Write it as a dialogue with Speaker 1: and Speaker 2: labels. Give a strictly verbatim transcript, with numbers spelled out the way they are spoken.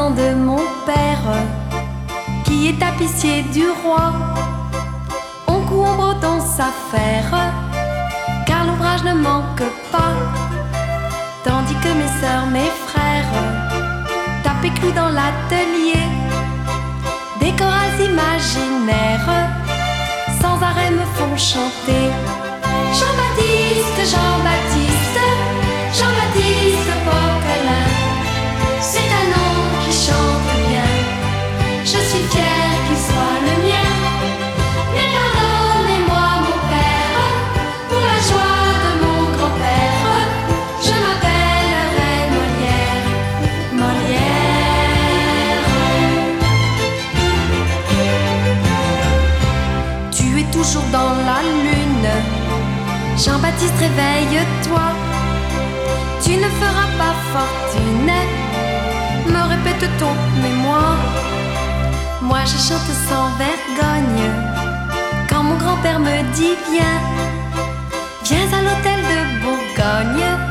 Speaker 1: maison de mon père, qui est tapissier du roi. On coud en breton sa faire, car l'ouvrage ne manque pas. Tandis que mes sœurs, mes frères, tapent et clouent dans l'atelier des chorales imaginaires, sans arrêt me font chanter. Jean-Baptiste, Jean-Baptiste, Jean-Baptiste Poquelin, c'est un nom qui chante bien. Je suis fière qu'il soit le mien. Mais pardonnez-moi mon père, pour la joie de mon grand-père, je m'appellerai Molière, Molière. Tu es toujours dans la lune, Jean-Baptiste, réveille-toi. Tu ne feras pas fortune, me répète-t-on, mais moi, moi je chante sans vergogne. Quand mon grand-père me dit viens, viens à l'hôtel de Bourgogne.